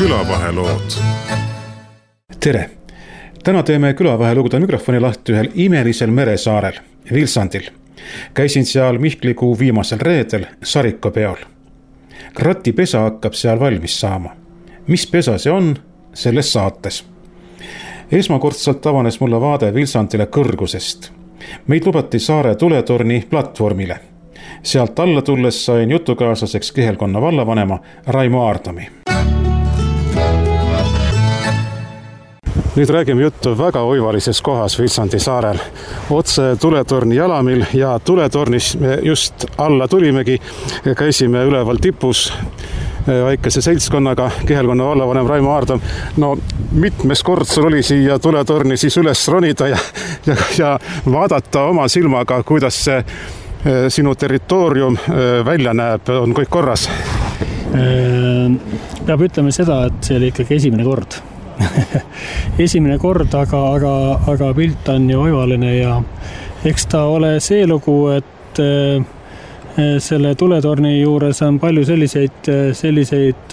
külavahelood. Tere! Täna teeme külavahelugude mikrofoni lahti ühel imelisel meresaarel, Vilsandil. Käisin seal Mihklikuu viimasel reedel Sariko peol. Krattipesa hakkab seal valmis saama. Mis pesa see on, selles saates. Esmakordselt avanes mulle vaade Vilsandile kõrgusest. Meid lubati saare tuletorni platvormile. Sealt alla tulles sain jutukaaslaseks Kihelkonna vallavanema Raimo Aardami. Nüüd räägime juttu väga oivalises kohas Vilsandi saarel. Otse tuletorni jalamil ja tuletornis me just alla tulimegi. Käisime üleval tipus väikese seltskonnaga, Kihelkonna vallavanem Raimo Aardam. No mitmes kord sul oli siia tuletorni siis üles ronida ja vaadata oma silmaga, kuidas see sinu territoorium välja näeb, on kõik korras? Peab ütlema seda, et see oli ikkagi esimene kord. Esimene kord, aga pilt on ju oivaline ja eks ta ole see lugu, et selle tuletorni juures on palju selliseid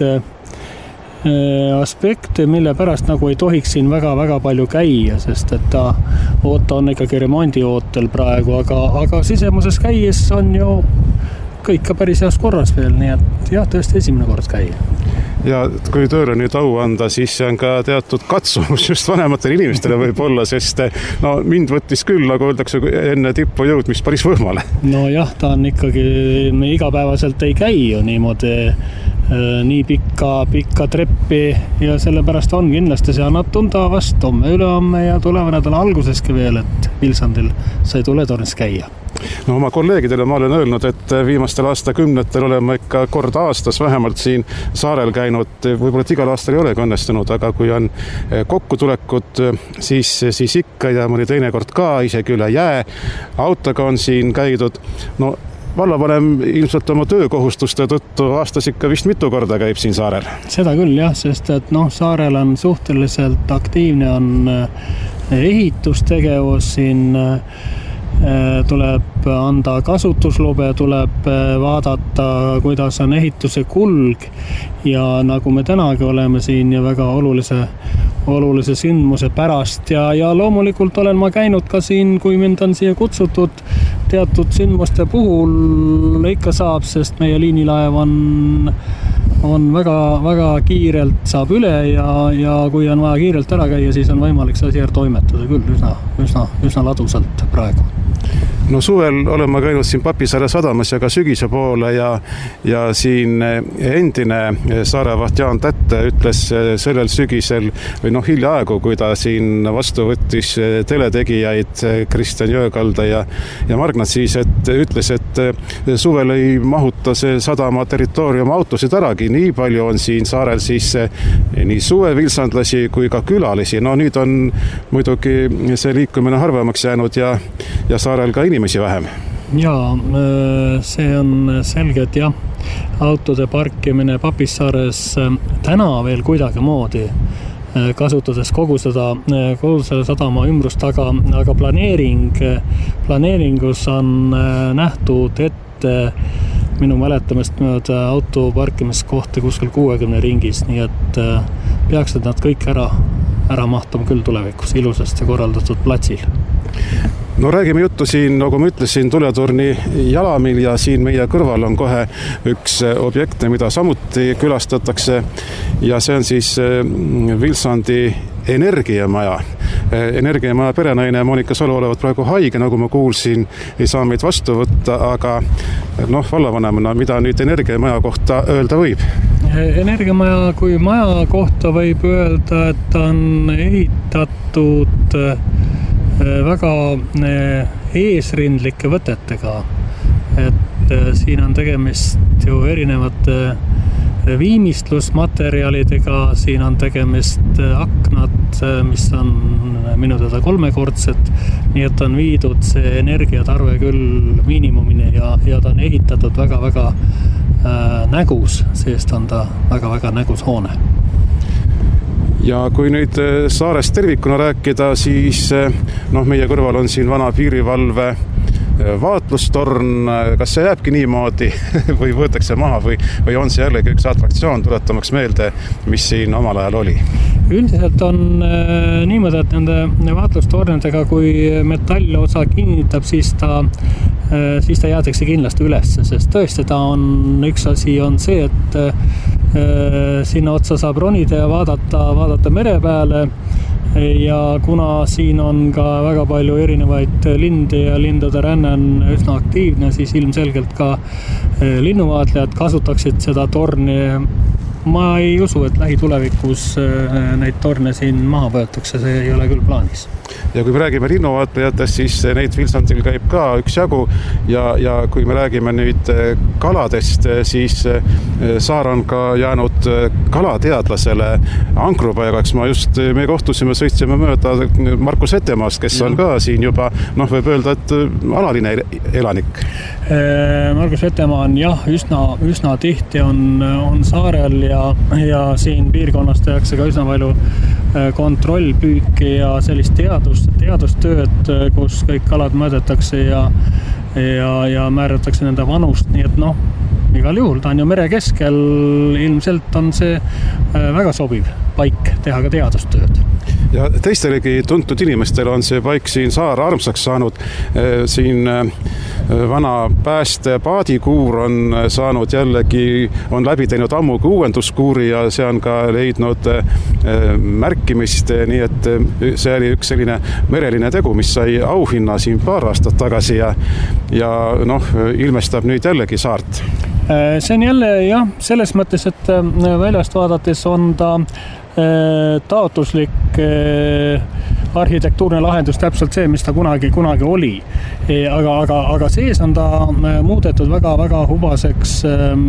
aspekte, mille pärast nagu ei tohiks siin väga palju käia, sest et ta on ikkagi remondi ootel praegu, aga sisemuses käies on ju kõik ka päris heas korras veel, nii et jah, tõesti esimene kord käia. Ja kui tööle nüüd au anda, siis see on ka teatud katsumus just vanematele inimestele võib olla, sest no mind võttis küll, nagu öeldakse, enne tippu jõudmist päris võhmale. No jah, ta on ikkagi, me igapäevaselt ei käi ju niimoodi nii pikka treppi ja sellepärast on kindlasti see annab tunda vast homme ülehomme ja tuleva nädala alguseski veel, et Vilsandil sai tuletornis käia. No oma kolleegidele ma olen öelnud, et viimastel aastakümnetel oleme ikka kord aastas vähemalt siin saarel käinud, võib-olla et igal aastal ei olegi õnnestunud, aga kui on kokkutulekud, siis ikka ja mõni teine kord ka, isegi üle jää, autoga on siin käidud. No vallavanem ilmselt oma töökohustuste tõttu aastas ikka vist mitu korda käib siin saarel. Seda küll jah, sest et saarel on suhteliselt aktiivne on ehitustegevus siin, tuleb anda kasutuslube, tuleb vaadata, kuidas on ehituse kulg ja nagu me tänagi oleme siin ja väga olulise sündmuse pärast ja loomulikult olen ma käinud ka siin, kui mind on siia kutsutud teatud sündmuste puhul ikka saab, sest meie liinilaev on väga kiirelt saab üle ja kui on vaja kiirelt ära käia, siis on võimalik see asi ära toimetada küll üsna ladusalt praegu. No suvel olen ma käinud siin Papisaare sadamas ja ka sügise poole ja siin endine saarevaht Jaan Tätte ütles sellel sügisel või hiljaaegu, kui ta siin vastu võttis teletegijaid Kristjan Jõekalda ja Margnat siis, et ütles, et suvel ei mahuta see sadama territoorium autosid äragi. Nii palju on siin saarel siis nii suvevilsandlasi kui ka külalisi. No nüüd on muidugi see liikumine harvemaks jäänud ja saarel ka inimesi vähem. Jaa, see on selge, et jah, autode parkimine Papissaares täna veel kuidagi moodi, kasutades kogu selle sadama ümbrust, aga planeeringus on nähtud ette minu mäletamist mööda auto parkimiskohti kuskil 60 ringis, nii et peaksid nad kõik ära mahtuma küll tulevikus ilusasti korraldatud platsil. No räägime juttu siin, nagu ma ütlesin, tuletorni jalamil ja siin meie kõrval on kohe üks objekte, mida samuti külastatakse ja see on siis Vilsandi energiamaja. Energiamaja perenaine Monika Salu olevat praegu haige, nagu ma kuulsin, ei saa meid vastu võtta, aga vallavanemana, mida nüüd energiamaja kohta öelda võib? Energiamaja kui maja kohta võib öelda, et on ehitatud väga eesrindlike võtetega, et siin on tegemist ju erinevate viimistlusmaterjalidega, siin on tegemist aknad, mis on minu teada 3-kordsed, nii et on viidud see energiatarve küll miinimumini ja ta on ehitatud väga nägus, sest on ta väga nägus hoone. Ja kui nüüd saarest tervikuna rääkida, siis meie kõrval on siin vana piirivalve vaatlustorn, kas see jääbki niimoodi või võetakse maha või on see jällegi üks atraktsioon, tuletamaks meelde, mis siin omal ajal oli? Üldiselt on niimoodi, et nende vaatlustornidega, kui metallosa kinnitab, siis ta jäetakse kindlasti üles, sest tõesti üks asi on see, et sinna otsa saab ronida ja vaadata mere peale. Ja kuna siin on ka väga palju erinevaid linde ja lindude ränne on üsna aktiivne, siis ilmselgelt ka linnuvaatlejad kasutaksid seda torni. Ma ei usu, et lähitulevikus neid torne siin maha võetakse, see ei ole küll plaanis. Ja kui me räägime linnuvaatlejatest, siis neid Vilsandil käib ka üksjagu ja kui me räägime nüüd kaladest, siis saar on ka jäänud kalateadlasele ankrupaigaks. Me kohtusime, sõitsime mööda Markus Vetemaast, kes on ka siin juba, võib öelda, et alaline elanik. Markus Vetemaa on üsna tihti on saarel ja siin piirkonnas tehakse ka üsna palju kontrollpüüki ja sellist teadustööd, kus kõik kalad mõõdetakse ja määratakse nende vanust, nii et igal juhul ta on ju mere keskel, ilmselt on see väga sobiv paik teha ka teadustööd. Ja teistelegi tuntud inimestel on see paik siin saar armsaks saanud. Siin vana pääste paadikuur on saanud jällegi, on läbi teinud ammugi uuenduskuuri ja see on ka leidnud märkimist, nii et see oli üks selline mereline tegu, mis sai auhinna siin paar aastat tagasi ja ilmestab nüüd jällegi saart. See on jälle selles mõttes, et väljast vaadates on ta taotluslik arhitektuurne lahendus täpselt see, mis ta kunagi oli. Aga sees on ta muudetud väga hubaseks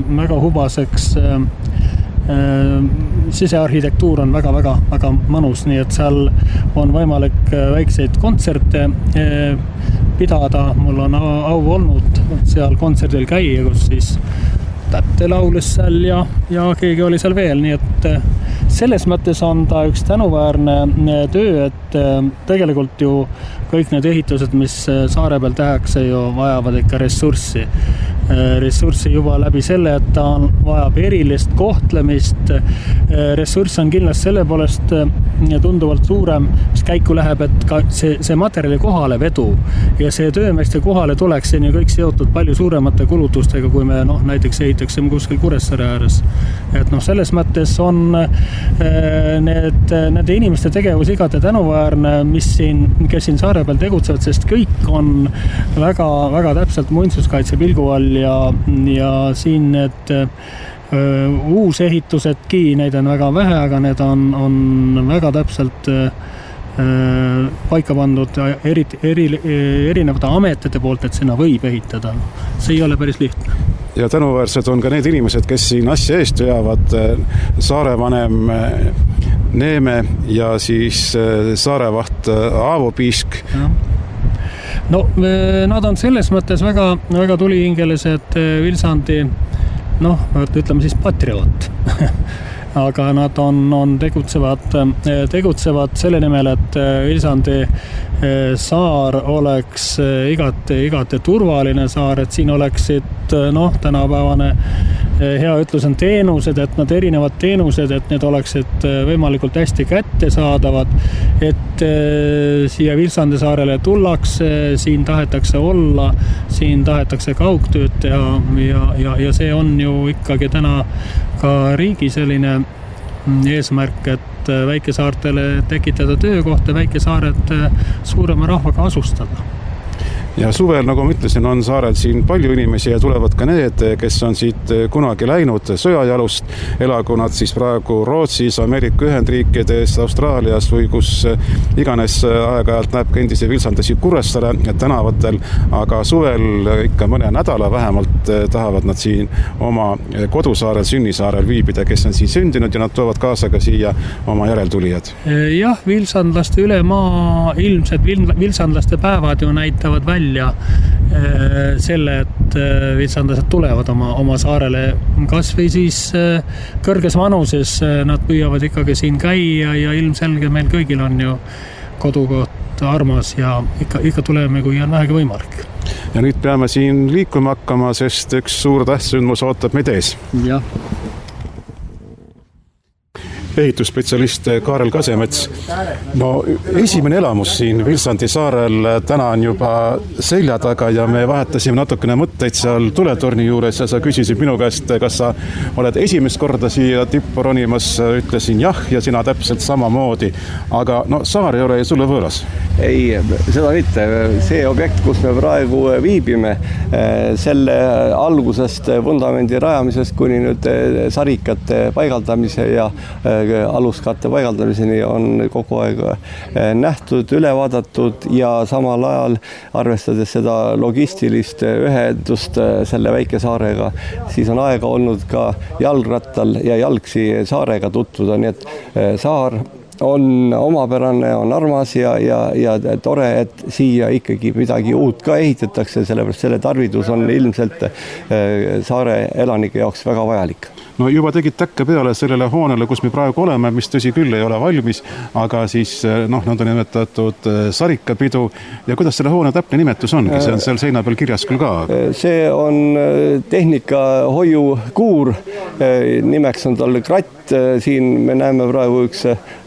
sisearhitektuur on väga mõnus, nii et seal on võimalik väikseid kontserte pidada. Mul on au olnud seal kontserdil käia, kus siis Tätte laulis seal ja keegi oli seal veel, nii et selles mõttes on ta üks tänuväärne töö, et tegelikult ju kõik need ehitused, mis saare peal tehakse, ju vajavad ikka ressurssi juba läbi selle, et ta vajab erilist kohtlemist. Ressurss on kindlasti selle poolest tunduvalt suurem, mis käiku läheb, et ka see materjali kohale vedu ja see töömeeste kohale tuleks siin ju kõik seotud palju suuremate kulutustega, kui me näiteks ehitaksime kuskil Kuressaare ääres. Et selles mõttes on nende inimeste tegevus igati tänuväärne, kes siin saare peal tegutsevad, sest kõik on väga täpselt muinsuskaitse pilgu all ja siin need uusehitused neid on väga vähe, aga need on väga täpselt paika pandud erinevate ametite poolt, et sinna võib ehitada. See ei ole päris lihtne. Ja tänuväärsed on ka need inimesed, kes siin asja eest veavad, saarevanem Neeme ja siis saarevaht Aavo Piisk. Nad on selles mõttes väga tulihingelised Vilsandi, ütleme siis patrioot. Aga nad tegutsevad selle nimel, et Vilsandi saar oleks igati turvaline saar, et siin oleksid tänapäevane hea ütlus on teenused, et nad erinevad teenused, et need oleksid võimalikult hästi kättesaadavad, et siia Vilsandi saarele tullakse, siin tahetakse olla, siin tahetakse kaugtööd teha ja see on ju ikkagi täna ka riigi selline eesmärk, et väikesaartele tekitada töökohta, väikesaared suurema rahvaga asustada. Ja suvel, nagu ma ütlesin, on saarel siin palju inimesi ja tulevad ka need, kes on siit kunagi läinud sõjajalust, elagu nad siis praegu Rootsis, Ameerika Ühendriikides, Austraalias või kus iganes aeg-ajalt näeb ka endisi Vilsandasi Kuressaare tänavatel, aga suvel ikka mõne nädala vähemalt tahavad nad siin oma kodusaarel, sünnisaarel viibida, kes on siin sündinud ja nad toovad kaasa ka siia oma järeltulijad. Jah, vilsandlaste üle maa ilmsed vilsandlaste päevad ju näitavad välja selle, et vilsandlased tulevad oma saarele kas või siis kõrges vanuses, nad püüavad ikkagi siin käia ja ilmselge meil kõigil on ju kodukoht ääretult armas ja ikka tuleme, kui on vähegi võimalik. Ja nüüd peame siin liikuma hakkama, sest üks suur tähtsündmus ootab meid ees. Jah. Ehitusspetsialist Kaarel Kasemets. No esimene elamus siin Vilsandi saarel täna on juba selja taga ja me vahetasime natukene mõtteid seal tuletorni juures ja sa küsisid minu käest, kas sa oled esimest korda siia tippu ronimas, ütlesin jah ja sina täpselt samamoodi. Aga no saar ei ole sulle võõras? Ei, seda mitte. See objekt, kus me praegu viibime, selle algusest vundamendi rajamisest kuni nüüd sarikate paigaldamise ja aluskatte paigaldamiseni on kogu aeg nähtud, üle vaadatud ja samal ajal arvestades seda logistilist ühendust selle väikesaarega, siis on aega olnud ka jalgrattal ja jalgsi saarega tutvuda, nii et saar on omapärane, on armas ja tore, et siia ikkagi midagi uut ka ehitatakse, sellepärast selle tarvidus on ilmselt saare elanike jaoks väga vajalik. No juba tegid täkke peale sellele hoonele, kus me praegu oleme, mis tõsi küll ei ole valmis, aga siis nad on nimetatud sarikapidu ja kuidas selle hoone täpne nimetus ongi? See on seal seina peal kirjas küll ka. See on tehnikahoiukuur, nimeks on tal kratt, siin me näeme praegu üks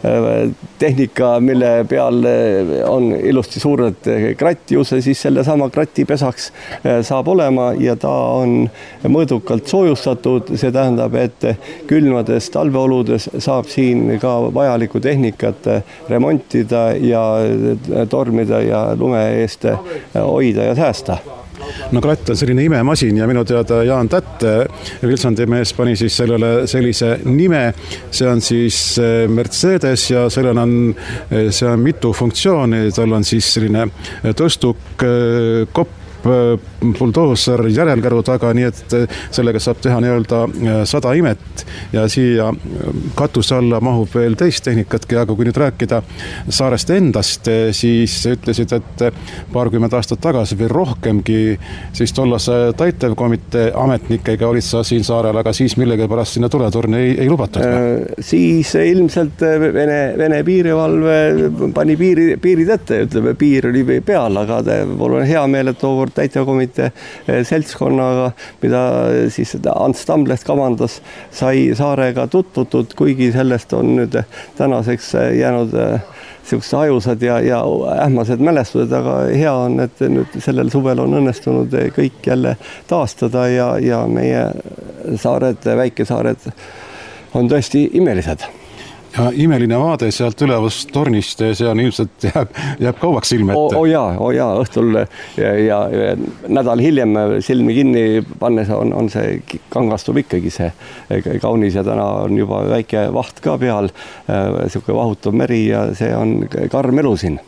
tehnika, mille peal on ilusti suured krattjuse, siis selle sama krati pesaks saab olema ja ta on mõõdukalt soojustatud, see tähendab, et külmades talveoludes saab siin ka vajalikku tehnikat remontida ja tormida ja lume eest hoida ja säästa. No kratt on selline imemasin ja minu teada Jaan Tätte, Vilsandi mees, pani siis sellele sellise nime. See on siis Mercedes ja sellel see on mitu funktsiooni. Tal on siis selline tõstuk, kopp, buldooser järelkäru taga, nii et sellega saab teha nii-öelda 100 imet ja siia katuse alla mahub veel teist tehnikatki, aga kui nüüd rääkida saarest endast, siis ütlesid, et paarkümmend aastat tagasi või rohkemgi, siis tollase täitevkomitee ametnikega olid sa siin saarel, aga siis millegipärast sinna tuletorni ei lubatud? Siis ilmselt Vene piirivalve pani piirid ette, ütleme, piir oli peal, aga mul on hea meel, et tookord täitevkomitee seltskonnaga, mida siis Ants Tamblest kavandas, sai saarega tutvutud, kuigi sellest on nüüd tänaseks jäänud sellised ajusad ja ähmased mälestused, aga hea on, et nüüd sellel suvel on õnnestunud kõik jälle taastada ja meie saared, väikesaared on tõesti imelised. Ja imeline vaade sealt ülevast tornist, see on ilmselt jääb kauaks silme ette. Jaa, õhtul ja nädal hiljem silmi kinni pannes on see kangastub ikkagi see kaunis ja täna on juba väike vaht ka peal, selline vahutav meri ja see on karm elu siin.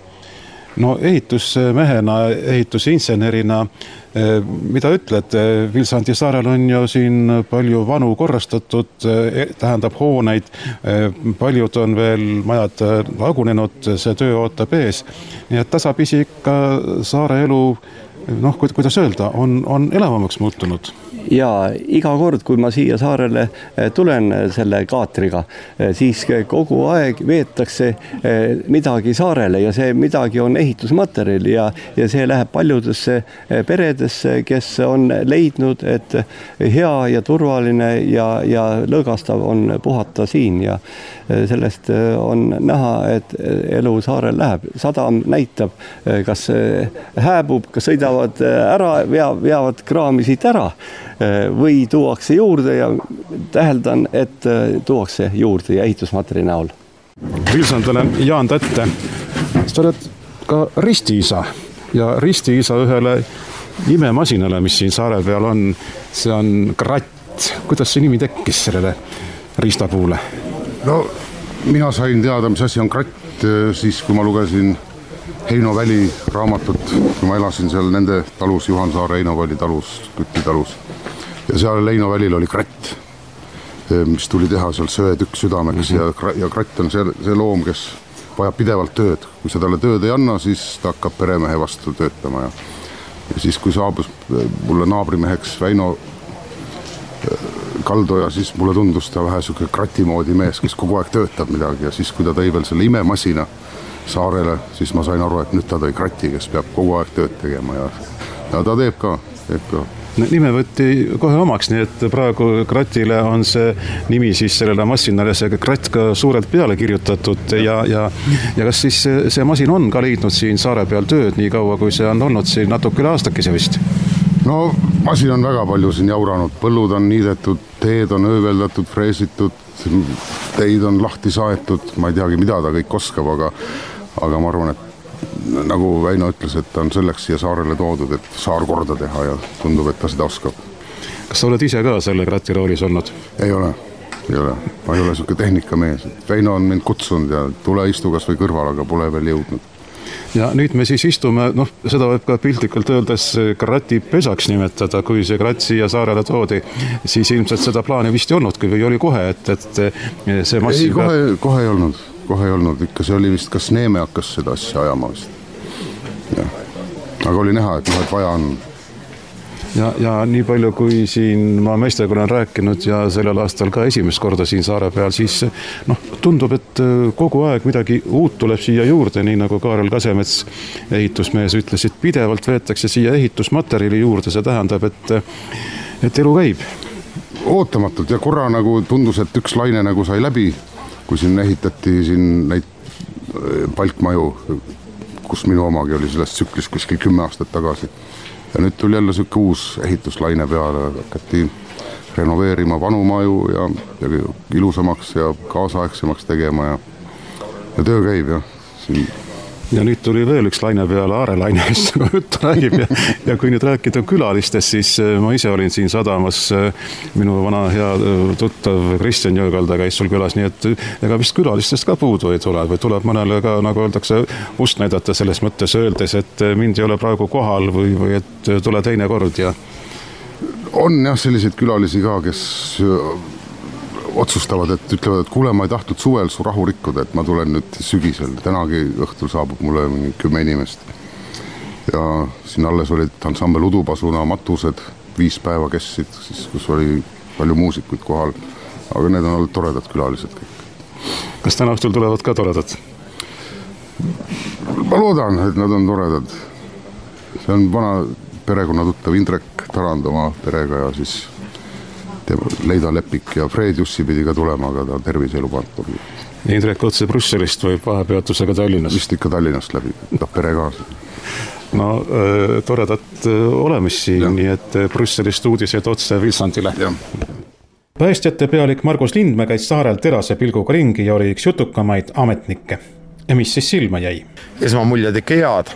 No ehitusmehena, ehitusinsenerina, mida ütled? Vilsandi saarel on ju siin palju vanu korrastatud, tähendab hooneid, paljud on veel majad lagunenud, see töö ootab ees. Nii et tasapisi ikka saare elu, kuidas öelda, on elavamaks muutunud. Ja iga kord, kui ma siia saarele tulen selle kaatriga, siis kogu aeg veetakse midagi saarele ja see midagi on ehitusmaterjal ja see läheb paljudesse peredesse, kes on leidnud, et hea ja turvaline ja lõõgastav on puhata siin ja sellest on näha, et elu saarel läheb. Sadam näitab, kas hääbub, kas sõidavad ära, veavad kraami siit ära või tuuakse juurde ja täheldan, et tuuakse juurde ja ehitusmaterjali näol. Vilsandale Jaan Tätte, sa oled ka ristiisa ja ristiisa ühele imemasinale, mis siin saare peal on, see on kratt. Kuidas see nimi tekkis sellele ristapuule? No, mina sain teada, mis asi on kratt, siis kui ma lugesin Heino Väli raamatut, kui ma elasin seal nende talus, Juhan Saare Heino Väli talus, Küti talus. Ja seal Heino Välil oli kratt, mis tuli teha seal söetükk südameks ja kratt on see loom, kes vajab pidevalt tööd. Kui sa talle tööd ei anna, siis ta hakkab peremehe vastu töötama. Ja siis, kui saabus mulle naabrimeheks Väino Kaldoja, siis mulle tundus ta vähe selline kratimoodi mees, kes kogu aeg töötab midagi ja siis, kui ta tõi veel selle imemasina, saarele, siis ma sain aru, et nüüd ta tõi krati, kes peab kogu aeg tööd tegema ja ta teeb ka. Nime võtti kohe omaks, nii et praegu kratile on see nimi siis sellele masinale, see kratt ka suurelt peale kirjutatud ja kas siis see masin on ka leidnud siin saare peal tööd nii kaua, kui see on olnud siin natuke üle aastakese vist? No masin on väga palju siin jauranud, põllud on niidetud, teed on ööveldatud, freesitud, teid on lahti saetud, ma ei teagi, mida ta kõik oskab, aga ma arvan, et nagu Väino ütles, et ta on selleks siia saarele toodud, et saar korda teha ja tundub, et ta seda oskab. Kas sa oled ise ka selle krati roolis olnud? Ei ole. Ma ei ole selline tehnikamees. Väino on mind kutsunud ja tule istu kas või kõrval, aga pole veel jõudnud. Ja nüüd me siis istume, seda võib ka piltlikult öeldes krati pesaks nimetada, kui see kratt siia saarele toodi, siis ilmselt seda plaani vist ei olnudki või oli kohe, et see massi... Ei, kohe ei olnud, ikka see oli vist, kas Neeme hakkas seda asja ajama vist. Ja. Aga oli näha, et vaja on. Ja nii palju, kui siin ma meestega olen rääkinud ja sellel aastal ka esimest korda siin saare peal, siis tundub, et kogu aeg midagi uut tuleb siia juurde, nii nagu Kaarel Kasemets ehitusmees ütles, et pidevalt veetakse siia ehitusmaterjali juurde, see tähendab, et elu käib. Ootamatult ja korra nagu tundus, et üks laine nagu sai läbi, kui siin ehitati neid palkmaju, kus minu omagi oli sellest tsüklis kuskil 10 aastat tagasi. Ja nüüd tuli jälle selline uus ehituslaine peale, hakati renoveerima vanu maju ja ilusamaks ja kaasaegsemaks tegema ja töö käib jah. Ja nüüd tuli veel üks laine peale, Aarelaine, mis nagu juttu räägib ja kui nüüd rääkida külalistest, siis ma ise olin siin sadamas, minu vana hea tuttav Kristjan Jõekalda käis sul külas, nii et ega vist külalistest ka puudu ei tule või tuleb mõnele ka, nagu öeldakse, ust näidata selles mõttes öeldes, et mind ei ole praegu kohal või et tule teine kord ja... On jah selliseid külalisi ka, kes otsustavad, et ütlevad, et kuule, ma ei tahtnud suvel su rahu rikkuda, et ma tulen nüüd sügisel. Tänagi õhtul saabub mulle 10 inimest. Ja siin alles olid ansambel Udupasuna matused, 5 päeva kestsid, siis, kus oli palju muusikuid kohal. Aga need on olnud toredad külalised kõik. Kas täna õhtul tulevad ka toredad? Ma loodan, et nad on toredad. See on vana perekonna tuttav Indrek Tarand oma perega ja siis Leida Lepik ja Fred Jussi pidi ka tulema, aga ta tervise lubanud. Indrek otse Brüsselist või vahepeatusega Tallinnast? Vist ikka Tallinnast läbi, ta pere ka. No toredat olemist siin, nii et Brüsselist uudised otse Vilsandile. Ja. Päästjate pealik Margus Lindmäe käis saarel terase pilguga ringi ja oli üks jutukamaid ametnikke. Ja mis siis silma jäi? Esmamuljad ikka head.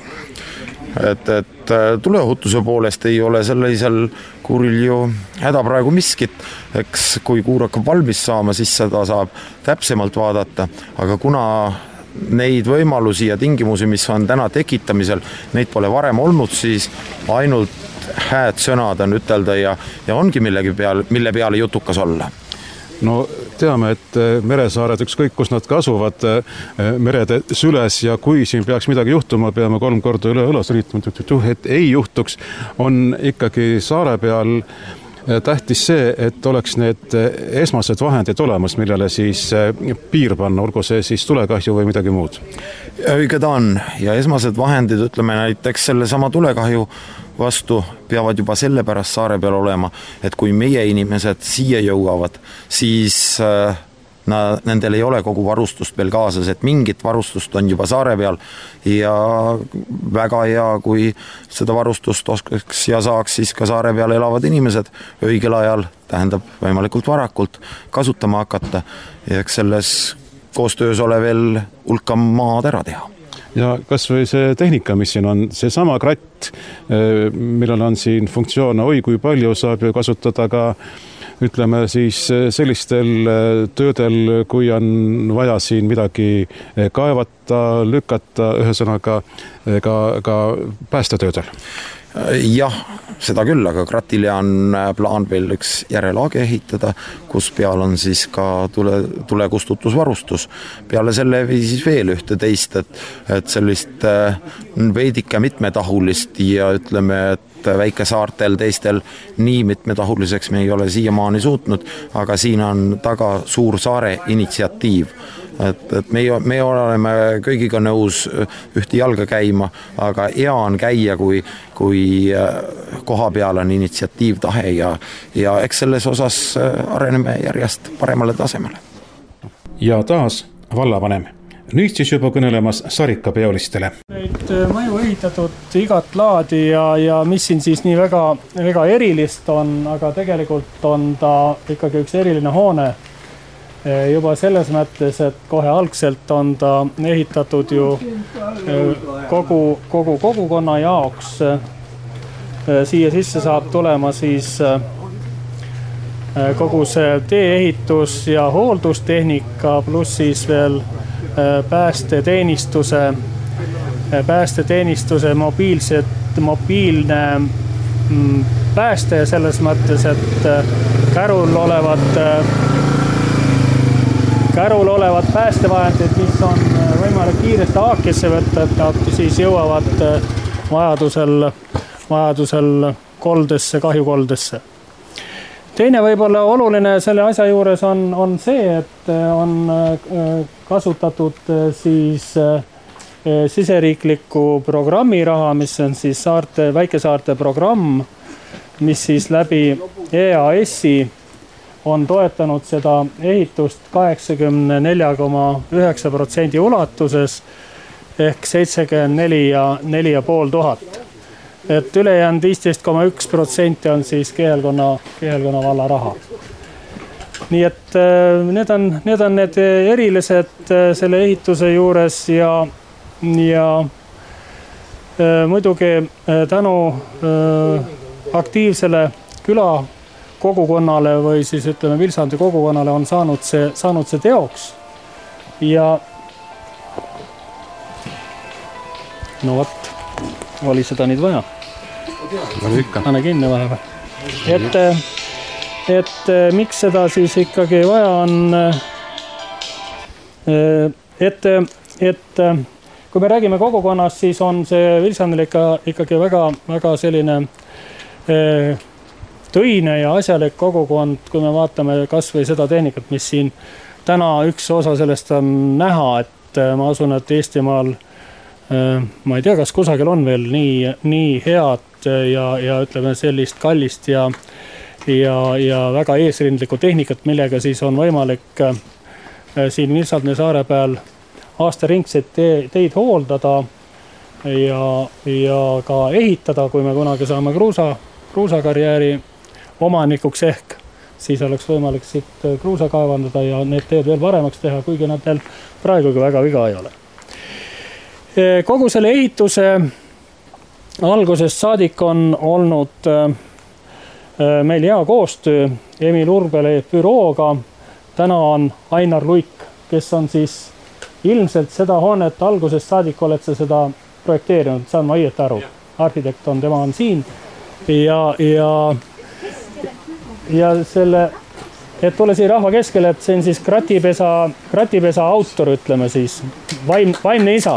Et tuleohutuse poolest ei ole sellisel kuuril ju häda praegu miskit, eks kui kuur hakkab valmis saama, siis seda saab täpsemalt vaadata, aga kuna neid võimalusi ja tingimusi, mis on täna tekitamisel, neid pole varem olnud, siis ainult hääd sõnad on ütelda ja ongi mille peale jutukas olla. No teame, et meresaared, ükskõik kus nad ka asuvad merede süles ja kui siin peaks midagi juhtuma, peame 3 korda üle õlas riitma, et ei juhtuks, on ikkagi saare peal tähtis see, et oleks need esmased vahendid olemas, millele siis piir panna, olgu see siis tulekahju või midagi muud. Õige ta on ja esmased vahendid, ütleme näiteks selle sama tulekahju vastu peavad juba sellepärast saare peal olema, et kui meie inimesed siia jõuavad, siis nendel ei ole kogu varustust veel kaasas, et mingit varustust on juba saare peal ja väga hea, kui seda varustust oskaks ja saaks siis ka saare peal elavad inimesed õigel ajal, tähendab võimalikult varakult kasutama hakata ja eks selles koostöös ole veel hulka maad ära teha. Ja kas või see tehnika, mis siin on, see sama kratt, millel on siin funktsioone, kui palju saab ju kasutada ka ütleme siis sellistel töödel, kui on vaja siin midagi kaevata, lükata, ühesõnaga ka päästetöödel. Jah, seda küll, aga kratile on plaan veel üks järelaage ehitada, kus peal on siis ka tulekustutusvarustus. Peale selle siis veel ühte teist, et sellist veidike mitmetahulist ja ütleme, et väikesaartel teistel nii mitmetahuliseks me ei ole siiamaani suutnud, aga siin on taga suur saare initsiatiiv. et me oleme kõigiga nõus ühte jalga käima, aga hea on käia, kui koha peal on initsiatiivtahe ja eks selles osas areneme järjest paremale tasemele. Ja taas vallavanem. Nüüd siis juba kõnelemas Sarika peolistele. Neid maju ehitatud igat laadi ja mis siin siis nii väga erilist on, aga tegelikult on ta ikkagi üks eriline hoone. Juba selles mõttes, et kohe algselt on ta ehitatud ju kogu kogukonna jaoks. Siia sisse saab tulema siis kogu see tee-ehitus ja hooldustehnika pluss siis veel päästeteenistuse mobiilne pääste selles mõttes, et kärul olevad päästevahendid, mis on võimalik kiiresti haakesse võtta, et nad siis jõuavad vajadusel koldesse, kahjukoldesse. Teine võib-olla oluline selle asja juures on see, et on kasutatud siis siseriikliku programmiraha, mis on siis väikesaarte programm, mis siis läbi EAS-i on toetanud seda ehitust 84,9% ulatuses ehk 74 500. Et ülejäänud 15,1% on siis Kehelkonna valla raha. Nii et need on need erilised selle ehituse juures ja muidugi tänu aktiivsele küla kogukonnale või siis ütleme Vilsandi kogukonnale on saanud see teoks. Ja no vot, oli seda nüüd vaja. Anna kinni vahepeal. Et miks seda siis ikkagi vaja on, et kui me räägime kogukonnast, siis on see Vilsandil ikkagi väga selline töine ja asjalik kogukond, kui me vaatame kas või seda tehnikat, mis siin täna üks osa sellest on näha, et ma usun, et Eestimaal ma ei tea, kas kusagil on veel nii head ja ütleme sellist kallist ja väga eesrindlikku tehnikat, millega siis on võimalik siin Vilsandli saare peal aastaringseid teid hooldada ja ka ehitada, kui me kunagi saame kruusakarjääri omanikuks ehk, siis oleks võimalik siit kruusa kaevandada ja need teed veel paremaks teha, kuigi nad veel praegugi väga viga ei ole. Kogu selle ehituse algusest saadik on olnud meil hea koostöö Emil Urbele bürooga. Täna on Ainar Luik, kes on siis ilmselt seda hoonet algusest saadik oled sa seda projekteerinud, saan ma õieti aru. Arhitekt on, tema on siin ja selle, et tule siia rahva keskele, et see on siis kratipesa autor, ütleme siis, vaimne isa.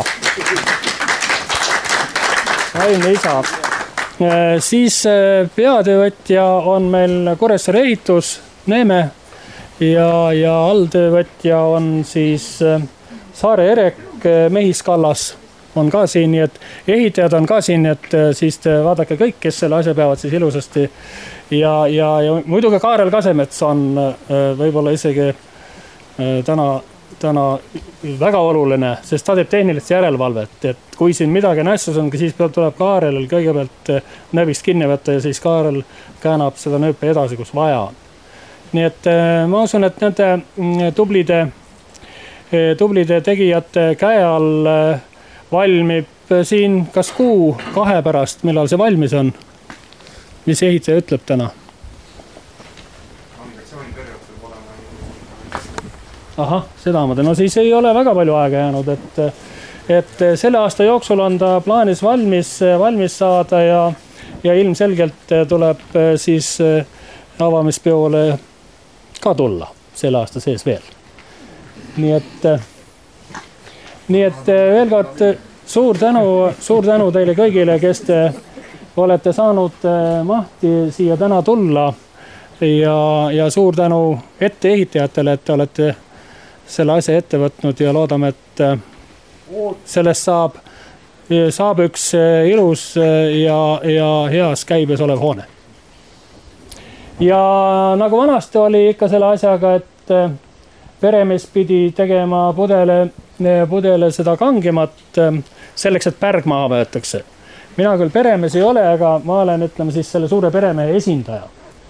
Siis peatöövõtja on meil Kuressaare ehitus, Neeme ja alltöövõtja on siis Saare Erek, Mehiskallas on ka siin, nii et ehitajad on ka siin, et siis te vaadake kõik, kes selle asja peavad siis ilusasti ja muidugi Kaarel Kasemets on võib-olla isegi täna väga oluline, sest ta teeb tehnilist järelevalvet, et kui siin midagi nässus on, siis tuleb Kaarelil kõigepealt nööbist kinni võtta ja siis Kaarel käänab seda nööpe edasi, kus vaja on. Nii et ma usun, et nende tublide tegijate käe all valmib siin kas kuu 2 pärast, millal see valmis on, mis ehitaja ütleb täna. Ahah, seda ma teen. No siis ei ole väga palju aega jäänud, et selle aasta jooksul on ta plaanis valmis saada ja ilmselgelt tuleb siis avamispeole ka tulla selle aasta sees veel. Nii et veel kord suur tänu teile kõigile, kes te olete saanud mahti siia täna tulla ja suur tänu etteehitajatele, et te olete selle asja ette võtnud ja loodame, et sellest saab üks ilus ja heas käibes olev hoone. Ja nagu vanasti oli ikka selle asjaga, et peremees pidi tegema pudele seda kangemat selleks, et pärg maha võetakse. Mina küll peremees ei ole, aga ma olen, ütleme siis, selle suure peremehe esindaja.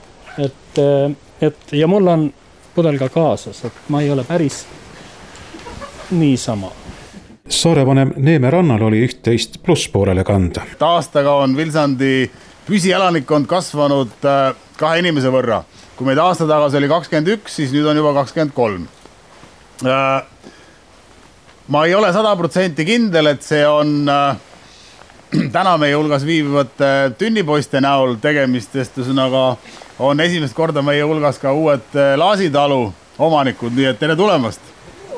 Ja mul on pudel ka kaasas, et ma ei ole päris niisama. Saarevanem Neeme rannal oli üht-teist plusspoolele kanda. Aastaga on Vilsandi püsielanikkond kasvanud 2 inimese võrra. Kui meid aasta tagasi oli 21, siis nüüd on juba 23. Ma ei ole 100% kindel, et see on täna meie hulgas viibivate tünnipoiste näol tegemistest, ühesõnaga on esimest korda meie hulgas ka uued Laasitalu omanikud, nii et tere tulemast.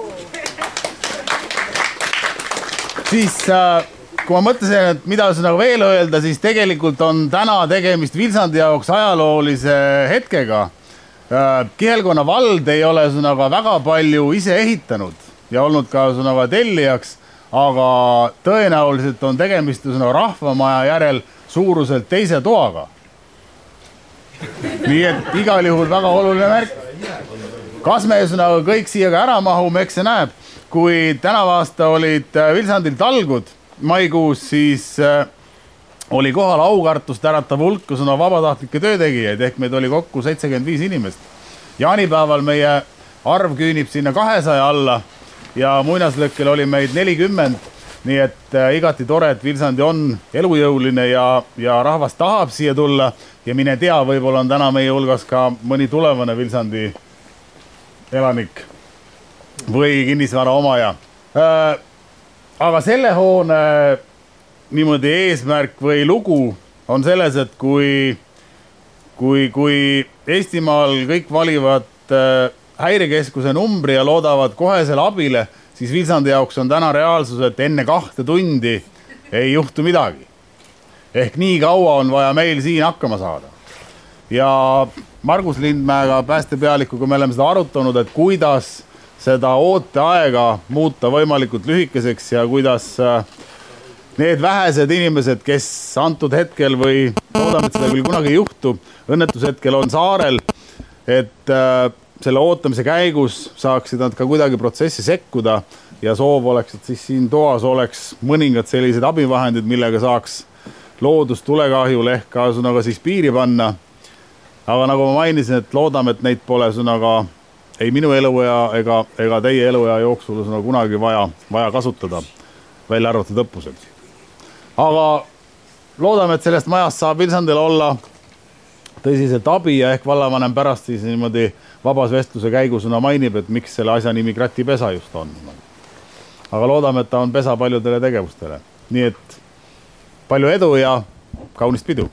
Siis kui ma mõtlesin, et mida veel öelda, siis tegelikult on täna tegemist Vilsandi jaoks ajaloolise hetkega. Kihelkonna vald ei ole väga palju ise ehitanud ja olnud ka tellijaks, aga tõenäoliselt on tegemist rahvamaja järel suuruselt 2. toaga. Nii et igal juhul väga oluline märk. Kas me kõik siia ka ära mahume, eks see näeb. Kui tänavu aasta olid Vilsandil talgud maikuus, siis oli kohal aukartust äratav hulk vabatahtlikke töötegijaid, ehk meid oli kokku 75 inimest. Jaanipäeval meie arv küünib sinna 200 alla ja muinaslõkkel oli meid 40, nii et igati tore, et Vilsandi on elujõuline ja rahvas tahab siia tulla ja mine tea, võib-olla on täna meie hulgas ka mõni tulevane Vilsandi elanik või kinnisvara omaja. Aga selle hoone niimoodi eesmärk või lugu on selles, et kui Eestimaal kõik valivad häirekeskuse numbri ja loodavad kohesele abile, siis Vilsandi jaoks on täna reaalsus, et enne 2 tundi ei juhtu midagi. Ehk nii kaua on vaja meil siin hakkama saada. Ja Margus Lindmäega päästepealikuga me oleme seda arutanud, et kuidas seda ooteaega muuta võimalikult lühikeseks ja kuidas need vähesed inimesed, kes antud hetkel või loodame, et seda küll kunagi ei juhtu, õnnetushetkel on saarel, et selle ootamise käigus saaksid nad ka kuidagi protsessi sekkuda ja soov oleks, et siis siin toas oleks mõningad sellised abivahendid, millega saaks loodustulekahjul ehk ka siis piiri panna. Aga nagu ma mainisin, et loodame, et neid pole ei minu eluea ega teie eluea jooksul kunagi vaja kasutada, välja arvatud õppused. Aga loodame, et sellest majast saab Vilsandil olla tõsiselt abi ja ehk vallavanem pärast siis niimoodi vabas vestluse käigus mainib, et miks selle asja nimi Kratipesa just on. Aga loodame, et ta on pesa paljudele tegevustele. Nii et palju edu ja kaunist pidu!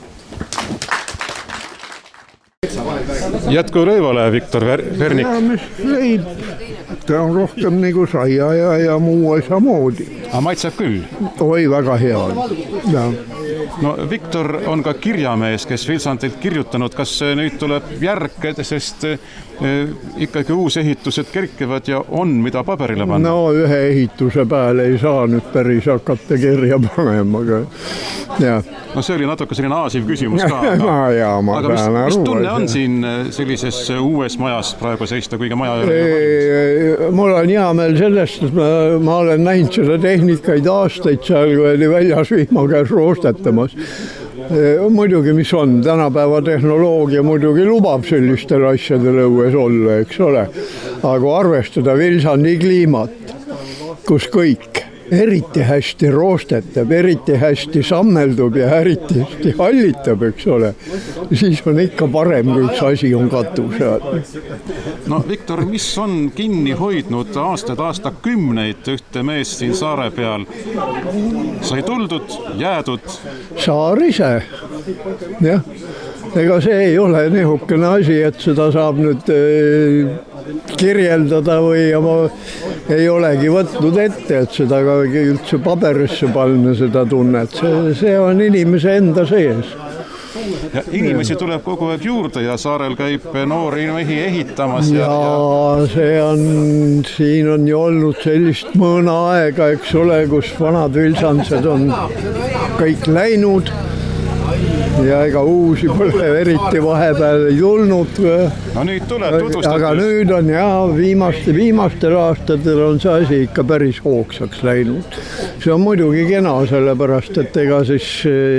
Jätku rõivale, Viktor Vernik. Ta on rohkem nagu saia ja muu asja moodi. Aga maitseb küll? Oi, väga hea. Ja. No Viktor on ka kirjamees, kes Vilsandilt kirjutanud. Kas nüüd tuleb järg, sest ikkagi uusehitused kerkivad ja on mida paberile panna? No ühe ehituse peale ei saa nüüd päris hakata kirja panema. Ja. No see oli natuke selline aasiv küsimus ka. Aga mis tunne on siin sellises uues majas praegu seista, kuigi maja ei ole? Mul on hea meel sellest, et ma olen näinud seda tehnikaid aastaid seal, kui oli väljas vihmakäes roostetamas. Muidugi, mis on, tänapäeva tehnoloogia muidugi lubab sellistel asjadel õues olla, eks ole. Aga arvestada Vilsandi kliimat, kus kõik eriti hästi roostetab, eriti hästi sammeldub ja eriti hästi hallitab, eks ole. Siis on ikka parem, kui üks asi on katuse. No Viktor, mis on kinni hoidnud aastakümneid ühte meest siin saare peal? Sai tuldud, jäädud? Saar ise, jah. Ega see ei ole nihukene asi, et seda saab nüüd kirjeldada või ma ei olegi võtnud ette, et seda ka üldse paberisse panna seda tunnet. See on inimese enda sees. Ja inimesi tuleb kogu aeg juurde ja saarel käib noori mehi ehitamas. Ja see on, siin on ju olnud sellist mõõna aega, eks ole, kus vanad vilsansed on kõik läinud ja ega uusi pole eriti vahepeal ei tulnud. No nüüd tuleb tutvustada. Aga nüüd on viimastel aastatel on see asi ikka päris hoogsaks läinud. See on muidugi kena, sellepärast, et ega siis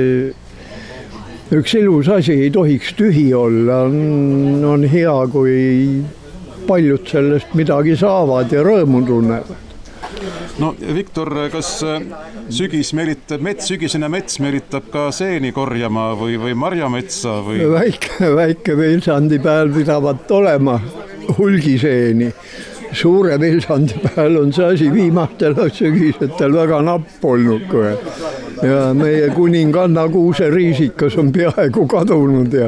üks ilus asi ei tohiks tühi olla. On hea, kui paljud sellest midagi saavad ja rõõmu tunnevad. No Viktor, kas sügisene mets meelitab ka seeni korjama või marjametsa? Või? Väike vilsandi peal pidavat olema hulgiseeni. Suure vilsandi peal on see asi viimastel sügisetel väga napp olnud. Ja meie kuninganna kuuseriisikas on peaaegu kadunud.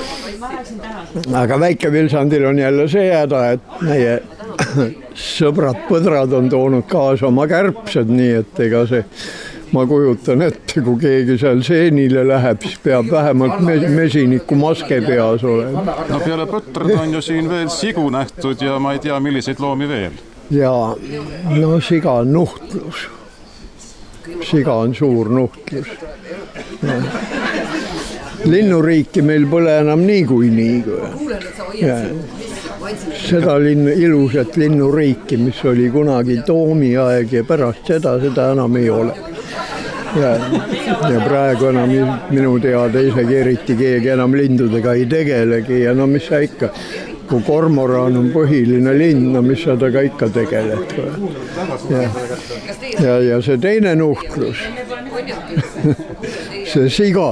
Aga väike vilsandil on jälle see häda, et meie sõbrad-põdrad on toonud kaasa oma kärpsed, nii et ega see, ma kujutan ette, kui keegi seal seenile läheb, siis peab vähemalt mesiniku maske peas olema. No peale põtrad on ju siin veel sigu nähtud ja ma ei tea, milliseid loomi veel. Ja, no siga on nuhtlus. Siga on suur nuhtlus. Ja. Linnuriiki meil pole enam niikuinii. Seda ilusat linnuriiki, mis oli kunagi Toomi aeg ja pärast seda enam ei ole. Ja praegu enam minu teada isegi eriti keegi enam lindudega ei tegelegi ja no mis sa ikka, kui kormoran on põhiline lind, no mis sa taga ikka tegeled. Ja see teine nuhtlus, see siga.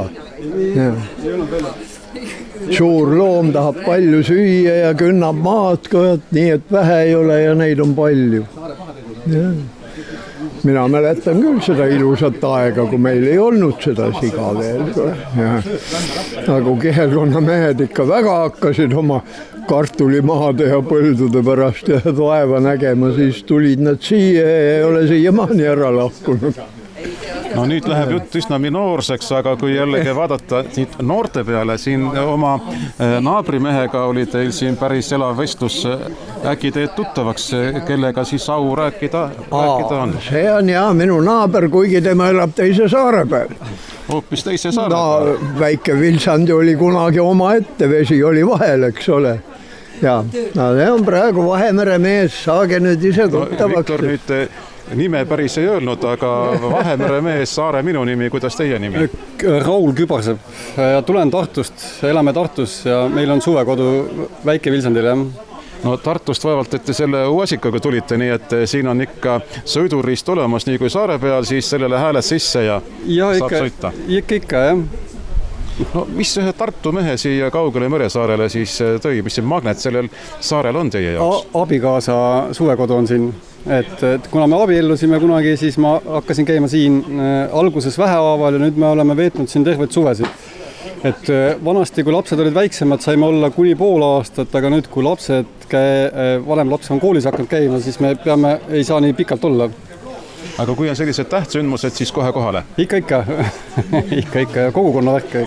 Suur loom tahab palju süüa ja künnab maad, nii et vähe ei ole ja neid on palju. Ja. Mina mäletan küll seda ilusat aega, kui meil ei olnud seda siga veel. Ja. Nagu kihelkonna mehed ikka väga hakkasid oma kartulimaade ja põldude pärast ja vaeva nägema, siis tulid nad siia ja ei ole siiamaani ära lahkunud. No nüüd läheb jutt üsna minoorseks, aga kui jällegi vaadata noorte peale, siin oma naabrimehega oli teil siin päris elav vestlus, äkki teed tuttavaks, kellega siis au rääkida on? See on minu naaber, kuigi tema elab teise saare peal. Hoopis teise saare peal? Väike vilsandi oli kunagi oma ette, vesi oli vahel, eks ole. Ja, see on praegu Vahemere mees, saage nüüd ise tuttavaks. Viktor nüüd nime päris ei öelnud, aga Vahemere mees, saare minu nimi, kuidas teie nimi? Raul Kübarsepp ja tulen Tartust, elame Tartus ja meil on suvekodu Väike Vilsandil. No Tartust vaevalt, et te selle uasikaga tulite, nii et siin on ikka sõiduriist olemas, nii kui saare peal, siis sellele hääled sisse ja saab sõita. Ikka, jah. No mis ühe Tartu mehe siia kaugele Mõresaarele siis tõi, mis see magnet sellel saarel on teie jaoks? Abikaasa suvekodu on siin. Et kuna me abiellusime kunagi, siis ma hakkasin käima siin alguses vähehaaval ja nüüd me oleme veetnud siin terveid suvesid. Et vanasti, kui lapsed olid väiksemad, saime olla kuni pool aastat, aga nüüd, kui vanem laps on koolis hakanud käima, siis me ei saa nii pikalt olla. Aga kui on sellised tähtsündmused, siis kohe kohale? Ikka. Kogukonna värk.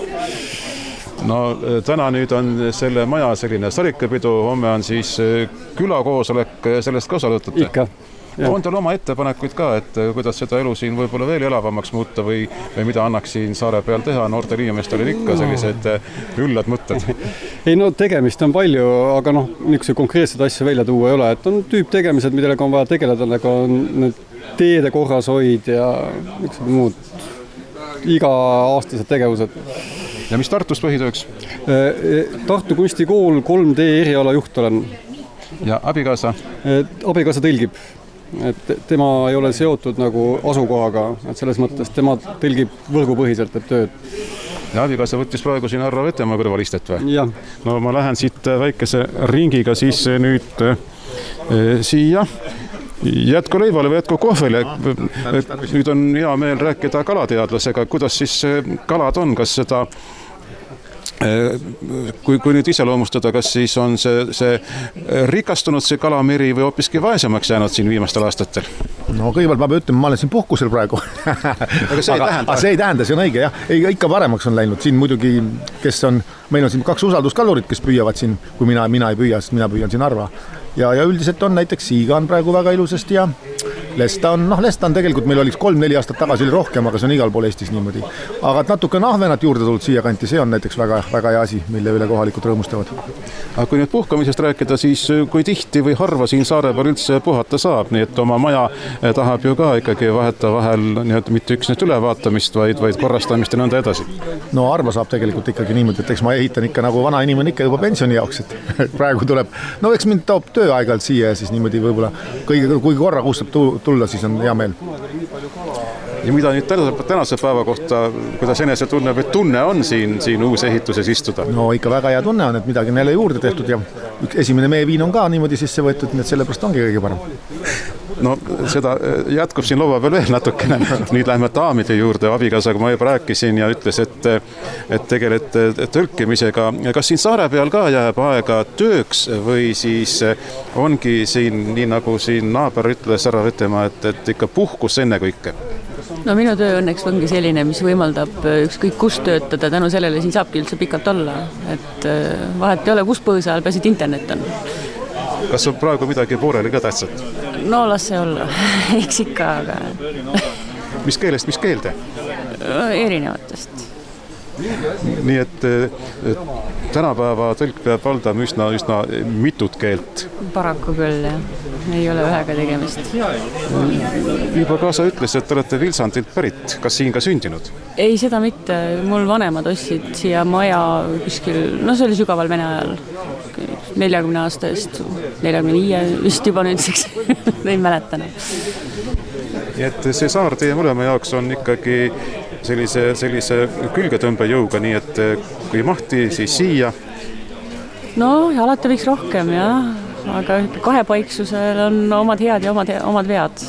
No täna nüüd on selle maja selline sarikapidu, homme on siis külakoosolek, sellest ka osa võtate? Ikka. On teil oma ettepanekuid ka, et kuidas seda elu siin võib-olla veel elavamaks muuta või mida annaks siin saare peal teha? Noortel inimestel on ikka sellised üllad mõtted. Ei no tegemist on palju, aga niisuguse konkreetseid asju välja tuua ei ole. Et on tüüptegemised, millega on vaja tegeleda, nagu on need teede korras hoid ja muud iga-aastased tegevused. Ja mis Tartust põhitööks? Tartu kunstikool 3D eriala juht olen. Ja abikaasa? Abikaasa tõlgib. Et tema ei ole seotud nagu asukohaga, et selles mõttes tema tõlgib võrgupõhiselt tööd. Ja abikaasa võttis praegu siin Harro Vetemaa kõrval istet või? Jah. No ma lähen siit väikese ringiga siis nüüd siia jätku leivale või jätku kohvele. Nüüd on hea meel rääkida kalateadlasega, kuidas siis kalad on, kas seda kui nüüd iseloomustada, kas siis on see rikastunud see kalameri või hoopiski vaesemaks jäänud siin viimastel aastatel? No kõigepealt ma pean ütlema, ma olen siin puhkusel praegu. Aga see ei tähenda, see on õige, jah. Ikka paremaks on läinud. Siin muidugi, meil on siin 2 usalduskallurit, kes püüavad siin, kui mina ei püüa, sest mina püüan siin harva. Ja üldiselt on näiteks Siiga on praegu väga ilusasti ja Lesta on tegelikult, meil oli 3-4 aastat tagasi oli rohkem, aga see on igal pool Eestis niimoodi. Aga natuke ahvenat juurde tulnud siia kanti, see on näiteks väga, väga hea asi, mille üle kohalikud rõõmustavad. Aga kui nüüd puhkamisest rääkida, siis kui tihti või harva siin saare peal üldse puhata saab, nii et oma maja tahab ju ka ikkagi vaheta vahel mitte üksnes ülevaatamist, vaid korrastamist ja nõnda edasi. No harva saab tegelikult ikkagi niimoodi, et eks ma ehitan ikka nagu vana inimene ikka juba pensioni jaoks, et praegu tuleb, no eks mind toob töö aeg-ajalt siia ja siis niimoodi võib-olla kui korra kuustab tulla, siis on hea meel. Ja mida nüüd tänase päeva kohta, kuidas enese tunneb, et tunne on siin uus ehituses istuda? No ikka väga hea tunne on, et midagi neile juurde tehtud ja esimene meeviin on ka niimoodi sisse võetud, nii et sellepärast ongi kõige parem. No seda jätkub siin laua peal veel natukene. Nüüd lähme daamide juurde. Abikaasaga ma juba rääkisin ja ütles, et tegelete tõlkimisega. Kas siin saare peal ka jääb aega tööks või siis ongi siin, nii nagu siin naaber ütles ära ütlema, et ikka puhkus enne kõike? No minu töö õnneks ongi selline, mis võimaldab ükskõik kus töötada, tänu sellele siin saabki üldse pikalt olla. Et vahet ei ole, kus põõsa all pääsid internet on. Kas on praegu midagi pooleli ka tähtsat? No las see olla, eks ikka, aga... Mis keelest, mis keelde? Erinevatest. Nii et tänapäeva tõlk peab valdama üsna mitut keelt. Paraku küll, jah. Ei ole ühega tegemist. Juba kaasa ütles, et te olete Vilsandilt pärit. Kas siin ka sündinud? Ei, seda mitte. Mul vanemad ostsid siia maja kuskil, no see oli sügaval Vene ajal. 40 aasta eest, 45 vist juba nüüdseks, ei mäletanud. Nii et see saar teie mõlema jaoks on ikkagi sellise külgetõmbejõuga, nii et kui mahti, siis siia? No, alati võiks rohkem, jah. Aga kahepaiksusel on omad head ja omad vead.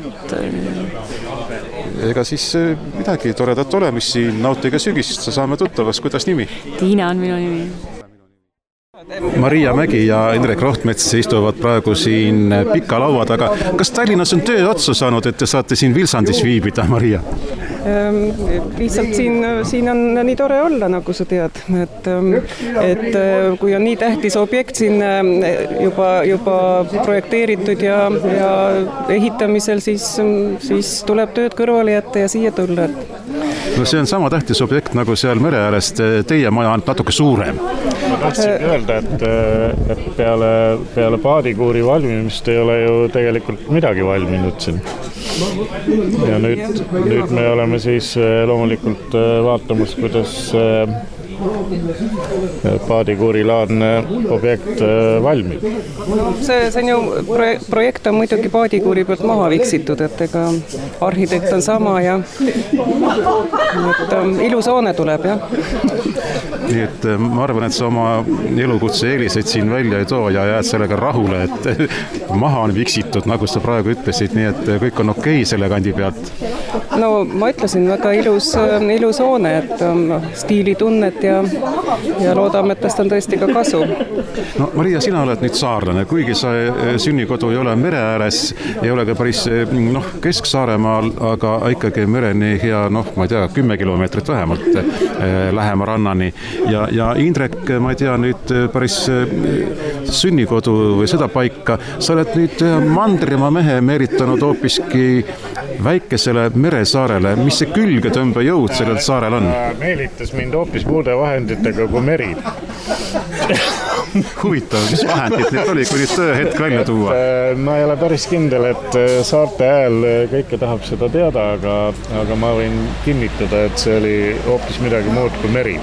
Ega siis midagi toredat ole, mis siin nautige sügist, saame tuttavast, kuidas nimi? Tiina on minu nimi. Maria Mägi ja Indrek Rohtmets istuvad praegu siin pika laua taga. Kas Tallinnas on töö otsa saanud, et te saate siin Vilsandis viibida, Maria? Lihtsalt siin on nii tore olla, nagu sa tead, et kui on nii tähtis objekt siin juba projekteeritud ja ehitamisel, siis tuleb tööd kõrvale jätta ja siia tulla. No see on sama tähtis objekt nagu seal mere äärest, teie maja on natuke suurem. Ma tahtsin öelda, et peale paadikuuri valmimist ei ole ju tegelikult midagi valminud siin. Ja nüüd me oleme siis loomulikult vaatamas, kuidas paadikuurilaadne objekt valmib. See on ju, projekt on muidugi paadikuuri pealt maha viksitud, et ega arhitekt on sama ja ilus hoone tuleb, jah. Nii et ma arvan, et sa oma elukutse eeliseid siin välja ei too ja jääd sellega rahule, et maha on viksitud, nagu sa praegu ütlesid, nii et kõik on okei selle kandi pealt. No ma ütlesin, väga ilus hoone, et stiilitunnet ja loodame, et tast on tõesti ka kasu. No Maria, sina oled nüüd saarlane, kuigi sa sünnikodu ei ole mere ääres, ei ole ka päris Kesk-Saaremaal, aga ikkagi mereni hea, ma ei tea, 10 kilomeetrit vähemalt lähema rannani. Ja Indrek, ma ei tea nüüd päris sünnikodu või seda paika, sa oled nüüd Mandrimaa mehe meeritanud hoopiski väikesele meresaarele. Mis see külgetõmbejõud sellel saarel on? Meelitas mind hoopis muude vahenditega kui meri. Huvitav, mis vahendid need oli, kui nüüd tööhetk välja tuua? Ma ei ole päris kindel, et saarte ajal kõike tahab seda teada, aga ma võin kinnitada, et see oli hoopis midagi muud kui meri.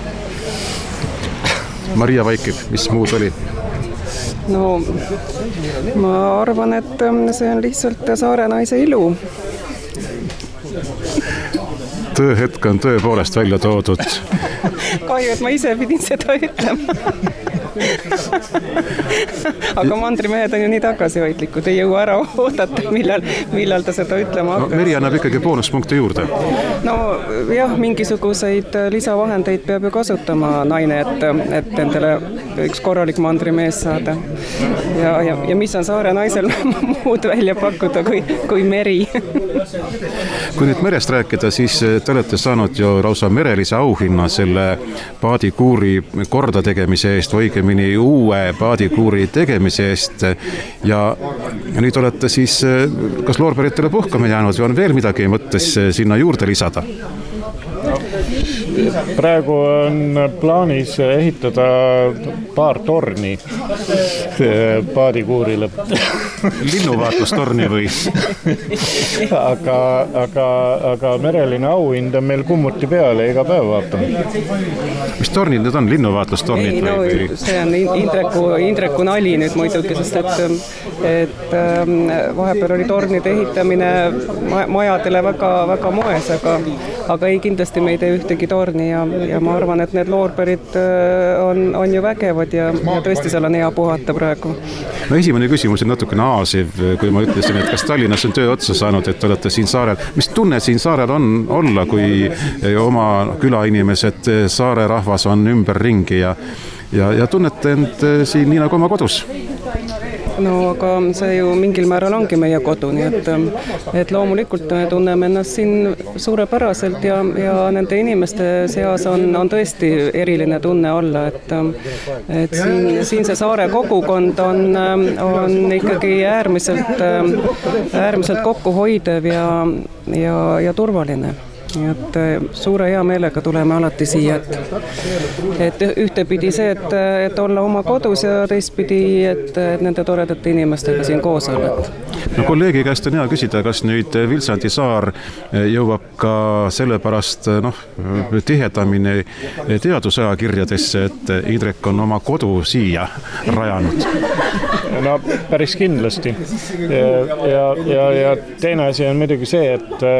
Maria vaikib, mis muud oli? No, ma arvan, et see on lihtsalt saare naise ilu. Tööhetk on tõepoolest välja toodud. kahju, et ma ise pidin seda ütlema. Aga mandrimehed on ju nii tagasihoidlikud, ei jõua ära oodata, millal ta seda ütlema hakkab. Meri annab ikkagi boonuspunkte juurde. No jah, mingisuguseid lisavahendeid peab ju kasutama naine, et endale üks korralik mandrimees saada. Ja mis on saare naisel muud välja pakkuda kui meri. Kui nüüd merest rääkida, siis te olete saanud ju lausa merelise auhinna selle paadikuuri korda tegemise eest, õigemini uue paadikuuri tegemise eest. Ja nüüd olete siis kas loorberitele puhkama jäänud või on veel midagi mõttes sinna juurde lisada? Praegu on plaanis ehitada paar torni paadikuurile. Linnuvaatlustorni või? Aga mereline auhind on meil kummuti peale iga päev vaatame. Mis tornid need on? Linnuvaatlustornid? Ei, no see on Indreku nali nüüd muidugi, sest et vahepeal oli tornide ehitamine majadele väga moes, aga ei, kindlasti me ei tee ühtegi torni ja ma arvan, et need loorberid on ju vägevad ja tõesti seal on hea puhata praegu. No esimene küsimus on natukene aasiv, kui ma ütlesin, et kas Tallinnas on töö otsa saanud, et olete siin saarel. Mis tunne siin saarel on olla, kui oma külainimesed, saare rahvas on ümberringi ja tunnete end siin nii nagu oma kodus? No aga see ju mingil määral ongi meie kodu, nii et loomulikult me tunneme ennast siin suurepäraselt ja nende inimeste seas on tõesti eriline tunne olla, et siin see saare kogukond on ikkagi äärmiselt kokkuhoidev ja turvaline. Nii et suure hea meelega tuleme alati siia, et ühtepidi see, et olla oma kodus ja teistpidi, et nende toredate inimestega siin koos olla. No kolleegi käest on hea küsida, kas nüüd Vilsandi saar jõuab ka sellepärast tihedamini teadusajakirjadesse, et Indrek on oma kodu siia rajanud? No päris kindlasti. Ja teine asi on muidugi see,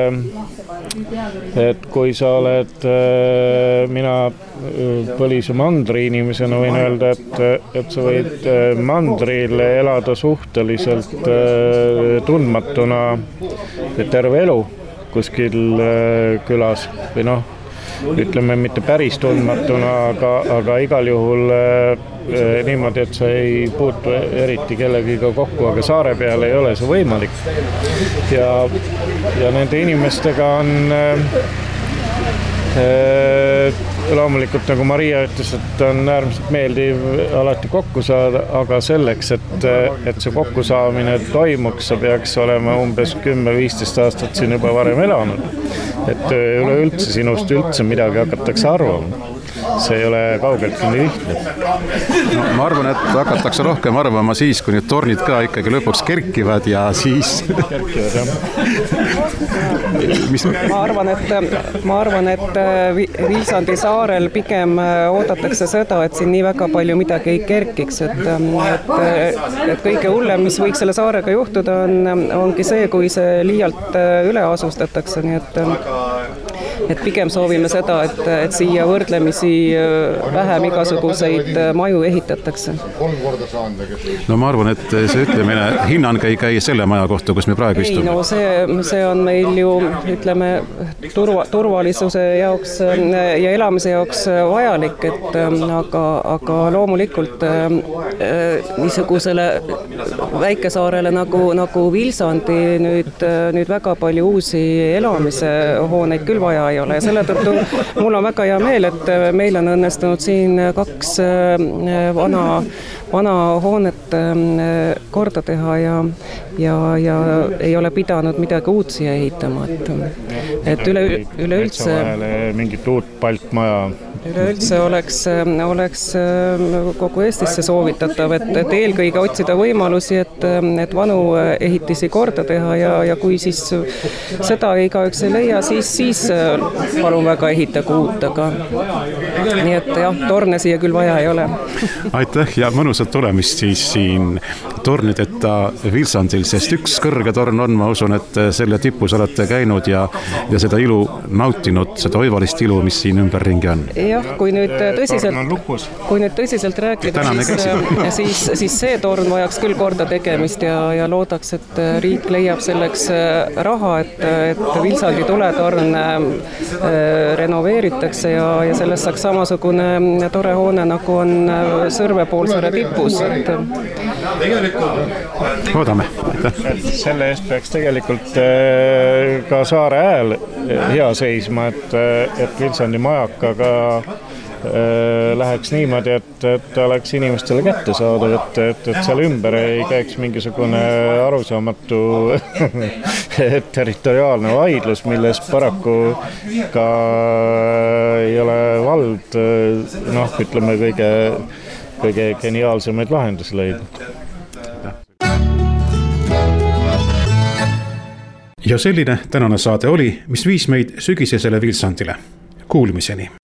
et kui sa oled, mina põlise mandri inimesena võin öelda, et sa võid mandril elada suhteliselt tundmatuna terve elu kuskil külas või ütleme mitte päris tundmatuna, aga igal juhul niimoodi, et sa ei puutu eriti kellegiga kokku, aga saare peal ei ole see võimalik. Ja nende inimestega on loomulikult, nagu Maria ütles, et on äärmiselt meeldiv alati kokku saada, aga selleks, et see kokkusaamine toimuks, sa peaks olema umbes 10-15 aastat siin juba varem elanud. Et üleüldse sinust üldse midagi hakatakse arvama. See ei ole kaugelt nii lihtne. No, ma arvan, et hakatakse rohkem arvama siis, kui need tornid ka ikkagi lõpuks kerkivad ja siis... Kerkivad, jah. Ma arvan, et Vilsandi saarel pigem oodatakse seda, et siin nii väga palju midagi ei kerkiks, et kõige hullem, mis võiks selle saarega juhtuda, ongi see, kui see liialt üle asustatakse, nii et pigem soovime seda, et siia võrdlemisi vähem igasuguseid maju ehitatakse. No ma arvan, et see ütlemine hinnang ei käi selle maja kohta, kus me praegu istume. Ei, no see on meil ju, ütleme, turvalisuse jaoks ja elamise jaoks vajalik, aga loomulikult niisugusele väikesaarele nagu Vilsandi nüüd väga palju uusi elamise hooneid küll vaja ei ole ja selle tõttu mul on väga hea meel, et meil on õnnestunud siin 2 vana hoonet korda teha ja ei ole pidanud midagi uut siia ehitama, et üleüldse mingit uut palkmaja üleüldse oleks kogu Eestisse soovitatav, et eelkõige otsida võimalusi, et vanu ehitisi korda teha ja kui siis seda igaüks ei leia, siis palun väga ehitagu uut, nii et jah, torne siia küll vaja ei ole. Aitäh ja mõnusat tulemist siis siin tornideta Vilsandil, sest üks kõrge torn on, ma usun, et selle tipus olete käinud ja seda ilu nautinud, seda oivalist ilu, mis siin ümberringi on. Jah, kui nüüd tõsiselt rääkida, siis see torn vajaks küll korda tegemist ja loodaks, et riik leiab selleks raha, et Vilsandi tuletorn renoveeritakse ja sellest saaks samasugune tore hoone, nagu on Sõrve poolsaare tipus. Loodame. Selle eest peaks tegelikult ka Saare Hääl hea seisma, et Vilsandi majakaga läheks niimoodi, et oleks inimestele kättesaadav, et seal ümber ei käiks mingisugune arusaamatu territoriaalne vaidlus, milles paraku ka ei ole vald ütleme kõige geniaalsemaid lahendusi leidnud. Ja selline tänane saade oli, mis viis meid sügisesele Vilsandile. Kuulmiseni!